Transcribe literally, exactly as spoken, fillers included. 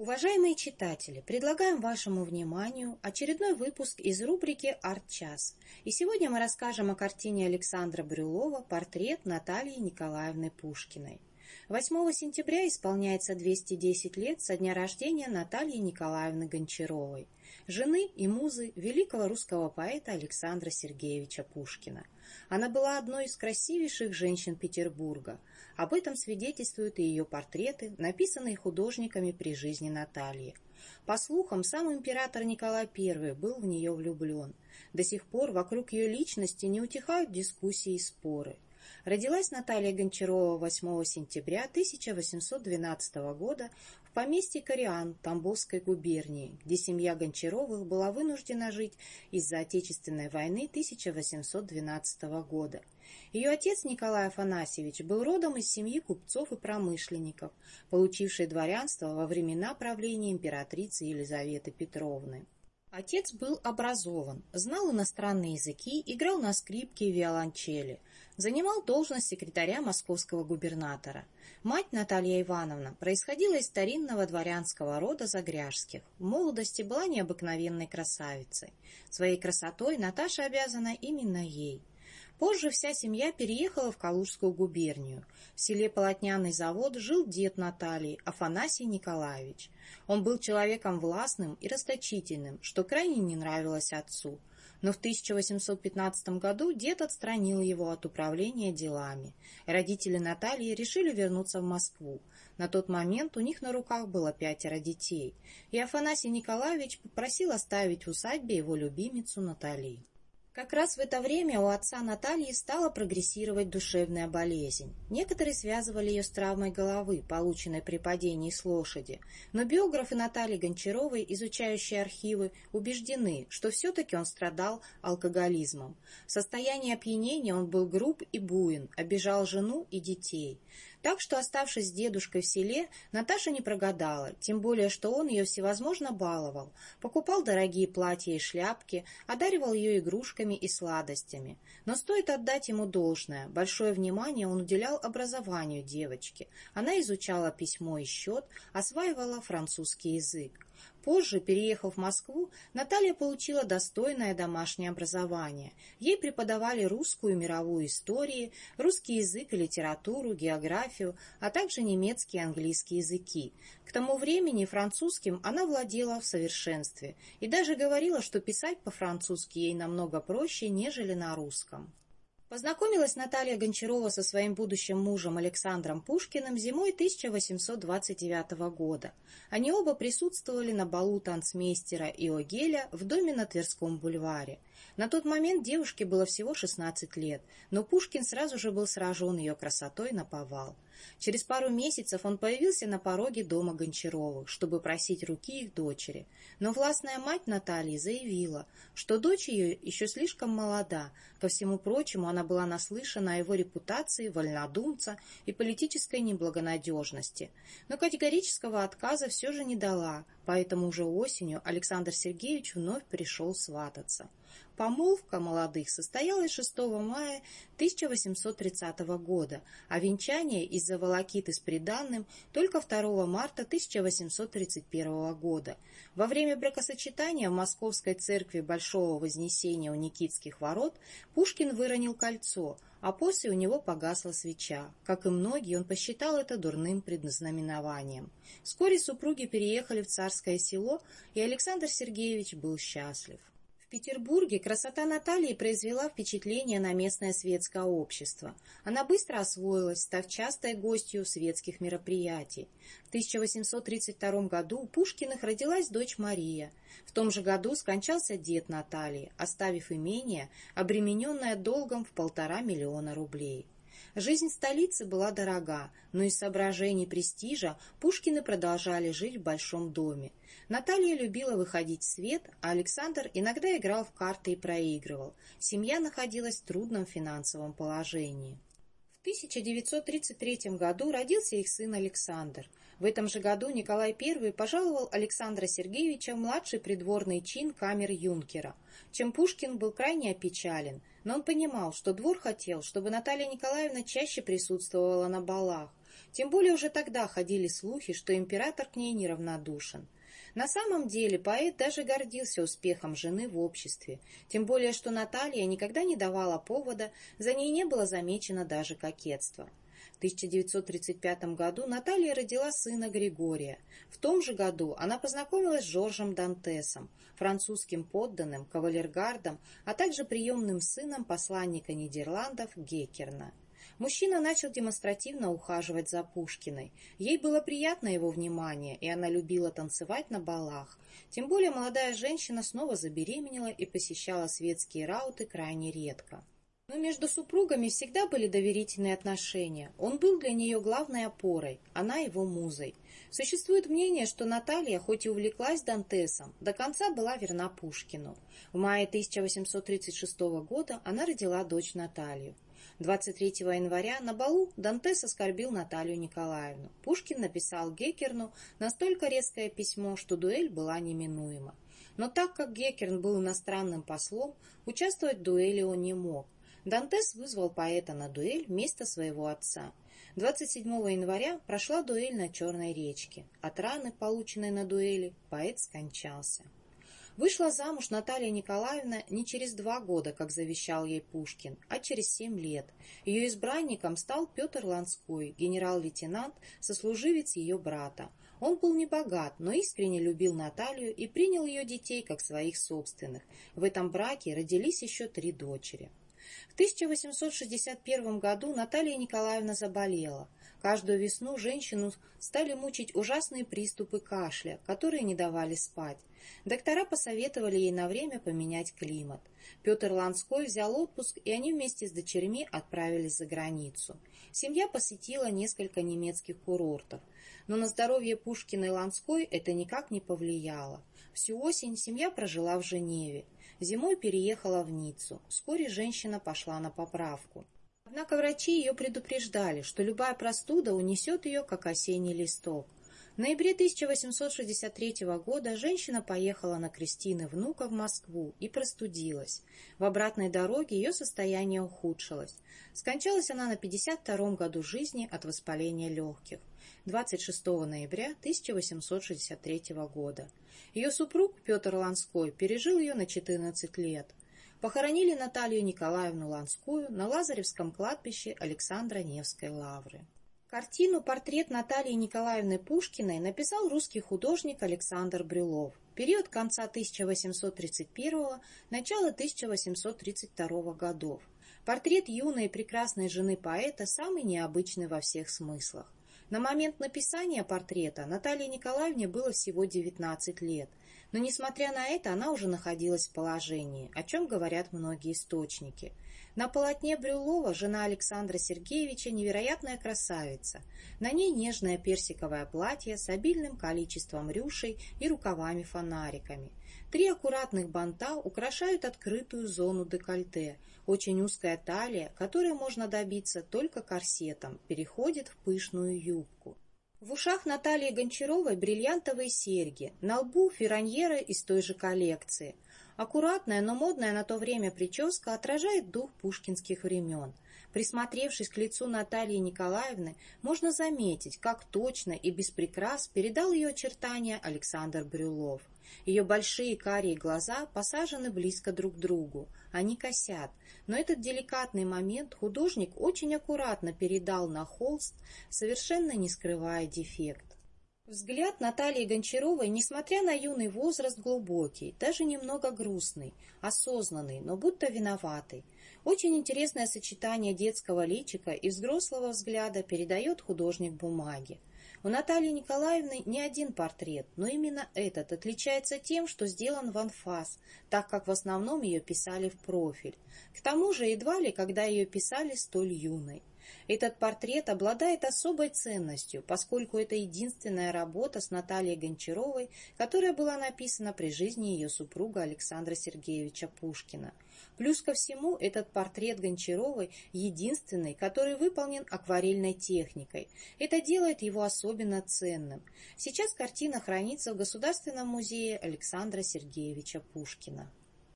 Уважаемые читатели, предлагаем вашему вниманию очередной выпуск из рубрики «Арт-час». И сегодня мы расскажем о картине Александра Брюлова «Портрет Натальи Николаевны Пушкиной». восьмого сентября исполняется двести десять лет со дня рождения Натальи Николаевны Гончаровой, жены и музы великого русского поэта Александра Сергеевича Пушкина. Она была одной из красивейших женщин Петербурга. Об этом свидетельствуют и ее портреты, написанные художниками при жизни Натальи. По слухам, сам император Николай Первый был в нее влюблен. До сих пор вокруг ее личности не утихают дискуссии и споры. Родилась Наталья Гончарова восьмого сентября тысяча восемьсот двенадцатого года в поместье Кориан Тамбовской губернии, где семья Гончаровых была вынуждена жить из-за Отечественной войны тысяча восемьсот двенадцатого года. Ее отец Николай Афанасьевич был родом из семьи купцов и промышленников, получившей дворянство во времена правления императрицы Елизаветы Петровны. Отец был образован, знал иностранные языки, играл на скрипке и виолончели, занимал должность секретаря московского губернатора. Мать Наталья Ивановна происходила из старинного дворянского рода Загряжских. В молодости была необыкновенной красавицей. Своей красотой Наташа обязана именно ей. Позже вся семья переехала в Калужскую губернию. В селе Полотняный завод жил дед Натальи, Афанасий Николаевич. Он был человеком властным и расточительным, что крайне не нравилось отцу. Но в тысяча восемьсот пятнадцатом году дед отстранил его от управления делами. Родители Натальи решили вернуться в Москву. На тот момент у них на руках было пятеро детей, и Афанасий Николаевич попросил оставить в усадьбе его любимицу Наталью. Как раз в это время у отца Натальи стала прогрессировать душевная болезнь. Некоторые связывали ее с травмой головы, полученной при падении с лошади, но биографы Натальи Гончаровой, изучающие архивы, убеждены, что все-таки он страдал алкоголизмом. В состоянии опьянения он был груб и буин, обижал жену и детей. Так что, оставшись с дедушкой в селе, Наташа не прогадала, тем более, что он ее всевозможно баловал, покупал дорогие платья и шляпки, одаривал ее игрушками и сладостями. Но стоит отдать ему должное, большое внимание он уделял образованию девочки. Она изучала письмо и счет, осваивала французский язык. Позже, переехав в Москву, Наталья получила достойное домашнее образование. Ей преподавали русскую и мировую истории, русский язык и литературу, географию, а также немецкий и английский языки. К тому времени французским она владела в совершенстве и даже говорила, что писать по-французски ей намного проще, нежели на русском. Познакомилась Наталья Гончарова со своим будущим мужем Александром Пушкиным зимой тысяча восемьсот двадцать девятого года. Они оба присутствовали на балу танцмейстера Иогеля в доме на Тверском бульваре. На тот момент девушке было всего шестнадцать лет, но Пушкин сразу же был сражен ее красотой наповал. Через пару месяцев он появился на пороге дома Гончаровых, чтобы просить руки их дочери. Но властная мать Натальи заявила, что дочь ее еще слишком молода. Ко всему прочему, она была наслышана о его репутации вольнодумца и политической неблагонадежности. Но категорического отказа все же не дала, поэтому уже осенью Александр Сергеевич вновь пришел свататься. Помолвка молодых состоялась шестого мая тысяча восемьсот тридцатого года, а венчание из-за волокиты с приданным только второго марта тысяча восемьсот тридцать первого года. Во время бракосочетания в Московской церкви Большого Вознесения у Никитских ворот Пушкин выронил кольцо, а после у него погасла свеча. Как и многие, он посчитал это дурным предзнаменованием. Вскоре супруги переехали в Царское Село, и Александр Сергеевич был счастлив. В Петербурге красота Натальи произвела впечатление на местное светское общество. Она быстро освоилась, став частой гостью светских мероприятий. В тысяча восемьсот тридцать втором году у Пушкиных родилась дочь Мария. В том же году скончался дед Натальи, оставив имение, обремененное долгом в полтора миллиона рублей. Жизнь в столице была дорога, но из соображений престижа Пушкины продолжали жить в большом доме. Наталья любила выходить в свет, а Александр иногда играл в карты и проигрывал. Семья находилась в трудном финансовом положении. В тысяча девятьсот тридцать третьем году родился их сын Александр. В этом же году Николай Первый пожаловал Александра Сергеевича в младший придворный чин камер-юнкера, чем Пушкин был крайне опечален, но он понимал, что двор хотел, чтобы Наталья Николаевна чаще присутствовала на балах. Тем более уже тогда ходили слухи, что император к ней неравнодушен. На самом деле поэт даже гордился успехом жены в обществе, тем более что Наталья никогда не давала повода, за ней не было замечено даже кокетство. В тысяча девятьсот тридцать пятом году Наталья родила сына Григория. В том же году она познакомилась с Жоржем Дантесом, французским подданным, кавалергардом, а также приемным сыном посланника Нидерландов Геккерна. Мужчина начал демонстративно ухаживать за Пушкиной. Ей было приятно его внимание, и она любила танцевать на балах. Тем более молодая женщина снова забеременела и посещала светские рауты крайне редко. Но между супругами всегда были доверительные отношения. Он был для нее главной опорой, она его музой. Существует мнение, что Наталья, хоть и увлеклась Дантесом, до конца была верна Пушкину. В мае тысяча восемьсот тридцать шестого года она родила дочь Наталью. двадцать третьего января на балу Дантес оскорбил Наталью Николаевну. Пушкин написал Геккерну настолько резкое письмо, что дуэль была неминуема. Но так как Геккерн был иностранным послом, участвовать в дуэли он не мог. Дантес вызвал поэта на дуэль вместо своего отца. двадцать седьмого января прошла дуэль на Черной речке. От раны, полученной на дуэли, поэт скончался. Вышла замуж Наталья Николаевна не через два года, как завещал ей Пушкин, а через семь лет. Ее избранником стал Петр Ланской, генерал-лейтенант, сослуживец ее брата. Он был небогат, но искренне любил Наталью и принял ее детей как своих собственных. В этом браке родились еще три дочери. В тысяча восемьсот шестьдесят первом году Наталья Николаевна заболела. Каждую весну женщину стали мучить ужасные приступы кашля, которые не давали спать. Доктора посоветовали ей на время поменять климат. Петр Ланской взял отпуск, и они вместе с дочерьми отправились за границу. Семья посетила несколько немецких курортов. Но на здоровье Пушкина и Ланской это никак не повлияло. Всю осень семья прожила в Женеве. Зимой переехала в Ниццу. Вскоре женщина пошла на поправку. Однако врачи ее предупреждали, что любая простуда унесет ее, как осенний листок. В ноябре тысяча восемьсот шестьдесят третьего года женщина поехала на крестины внука в Москву и простудилась. В обратной дороге ее состояние ухудшилось. Скончалась она на пятьдесят втором году жизни от воспаления легких. двадцать шестого ноября тысяча восемьсот шестьдесят третьего года. Ее супруг Петр Ланской пережил ее на четырнадцать лет. Похоронили Наталью Николаевну Ланскую на Лазаревском кладбище Александра Невской лавры. Картину «Портрет Натальи Николаевны Пушкиной» написал русский художник Александр Брюлов. Период конца тысяча восемьсот тридцать первого – начало тысяча восемьсот тридцать второго годов. Портрет юной и прекрасной жены поэта самый необычный во всех смыслах. На момент написания портрета Наталье Николаевне было всего девятнадцать лет, но, несмотря на это, она уже находилась в положении, о чем говорят многие источники. На полотне Брюлова жена Александра Сергеевича невероятная красавица. На ней нежное персиковое платье с обильным количеством рюшей и рукавами-фонариками. Три аккуратных банта украшают открытую зону декольте. Очень узкая талия, которой можно добиться только корсетом, переходит в пышную юбку. В ушах Натальи Гончаровой бриллиантовые серьги, на лбу ферраньера из той же коллекции. Аккуратная, но модная на то время прическа отражает дух пушкинских времен. Присмотревшись к лицу Натальи Николаевны, можно заметить, как точно и без прикрас передал ее очертания Александр Брюлов. Ее большие карие глаза посажены близко друг к другу, они косят, но этот деликатный момент художник очень аккуратно передал на холст, совершенно не скрывая дефект. Взгляд Натальи Гончаровой, несмотря на юный возраст, глубокий, даже немного грустный, осознанный, но будто виноватый. Очень интересное сочетание детского личика и взрослого взгляда передает художник бумаги. У Натальи Николаевны не один портрет, но именно этот отличается тем, что сделан в анфас, так как в основном ее писали в профиль. К тому же едва ли, когда ее писали столь юной. Этот портрет обладает особой ценностью, поскольку это единственная работа с Натальей Гончаровой, которая была написана при жизни ее супруга Александра Сергеевича Пушкина. Плюс ко всему, этот портрет Гончаровой единственный, который выполнен акварельной техникой. Это делает его особенно ценным. Сейчас картина хранится в Государственном музее Александра Сергеевича Пушкина.